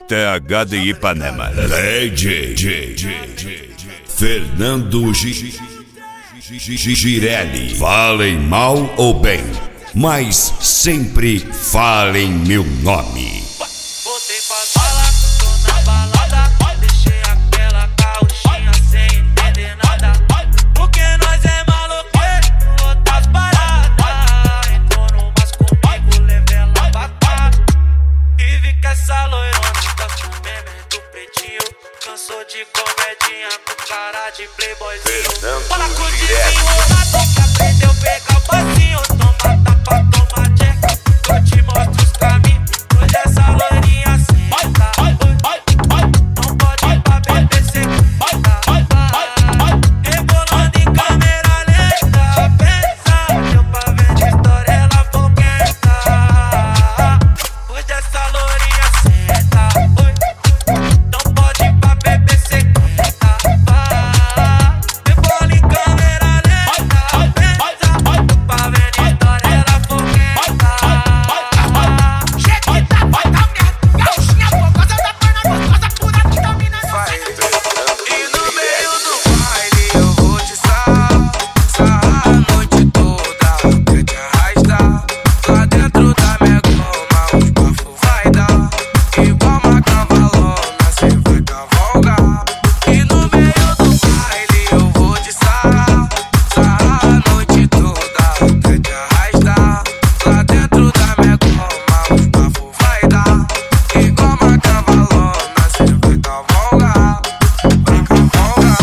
TH de Ipanema. DJ Fernando Girelli. Falem mal ou bem, mas sempre falem meu nome. Voltei pra sala, tô na balada. Deixei aquela carruchinha sem entender nada. Porque nós é maloqueiro, outras paradas. Entrou numas comigo, levei ela pra cá. E vi que essa loirona tá com meme do pretinho. Cansou de comedinha com cara de playboyzinho. Fala com o desenrolado que aprendeu a pegar o passinho. Toma tapa, toma check, eu te mostro os caminhos. Hoje essa loirinha senta, não pode ir pra beber sequita. Rebolando em câmera lenta, pensa, deu pra ver de história, ela foguenta. Hoje essa loirinha senta, não pode ir pra beber sequita. Rebola em câmera lenta, pensa, deu pra ver de história, ela foguenta. Chequita, vai dar merda, gauchinha fogosa da perna gostosa, pura que domina no sangue. E no meio do baile eu vou te sarrar a noite toda, quer te arrastar. Lá dentro da minha cama os bafos vai dar, igual uma cavalona cê vai cavalgar. E no meio do baile eu vou te sarrar a noite toda, quer te arrastar. Lá dentro da minha cama os bafos vai dar, igual uma cavalona cê vai cavalgar. Vai cavalgar.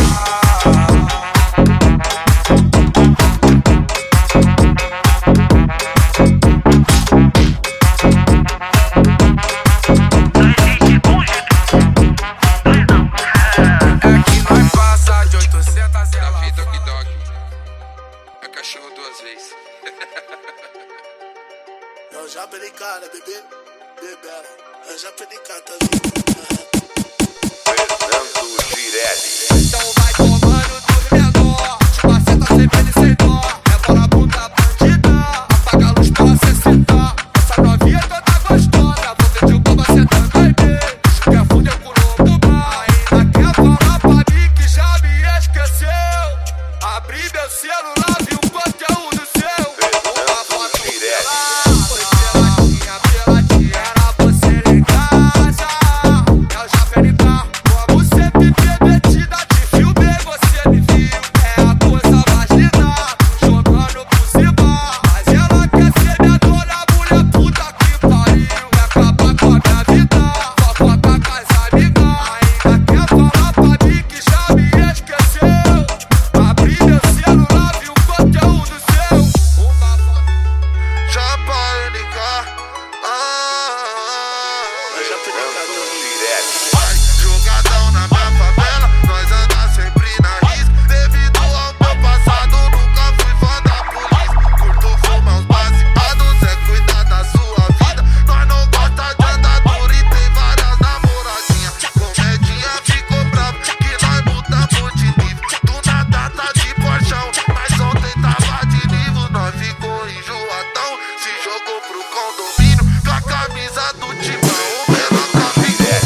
É que nós passa de 800 ela vida que dog. É cachorro duas vezes. Eu já perdi cara, bebê, bebera. Eu já perdi cara, tá Fernando Girelli. Então vai tomando dos menor, tipo a seta sem pele sem dó. Rebola a bunda bandida, apaga a luz pra ela se sentar. Essa novinha toda gostosa, vou ver de boba sentando aí bem. Quer fuder com o louco do bar, ainda quer falar pra mim que já me esqueceu. Abri meu celular, vi o conteúdo seu. Uma foto pelada, foi peladinha, peladinha, era você em casa. Eu já perdi carro, como sempre metida de filme, você me viu. É a coisa mais linda, jogando por cima. Mas ela quer ser minha dona, mulher puta que pariu. Quer acabar com a minha vida, fofoca com as amigas. Ainda quer falar pra mim que já me esqueceu. Abri meu celular, vi o conteúdo seu. Uma foto já para ligar. Eu já perdi cara, Girelli. jogadão na minha favela, nós anda sempre na risca. Devido ao meu passado, nunca fui fã da polícia. Curto fumar os baseados, é cuidar da sua vida. Nós não gosta de andar duro e tem várias namoradinhas. Comedinha ficou brava, que nós mudamos de nível. Do nada tá de porchão, mas ontem tava de nível. Nós ficou enjoadão, se jogou pro condomínio com a camisa do Timão. O menor tá ficando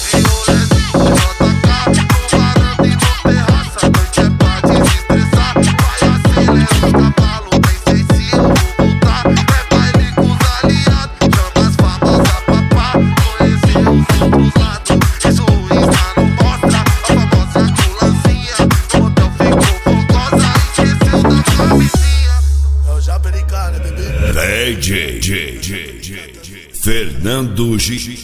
eu já perdi cara, bebê. DJ Fernando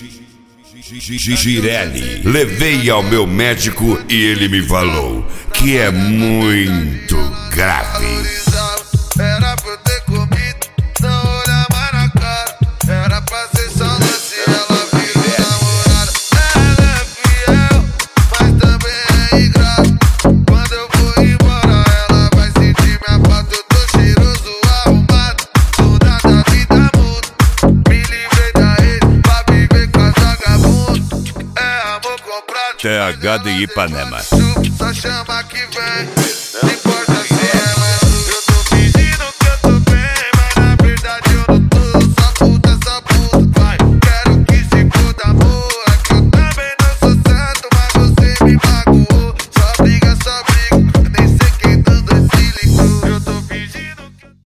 Girelli. Levei ao meu médico e ele me falou que é muito grave. Era pra eu ter comido, não olhar mais na cara. Era pra ser só lance, ela virou namorada. Ela é fiel, mas também é ingrata. Quando eu vou embora, ela vai sentir minha falta. Eu tô cheiroso, arrumado, toda da vida muda. Me livrei da ex, pra viver com as vagabundas. É amor comprado, TH de Ipanema. só chama que vem.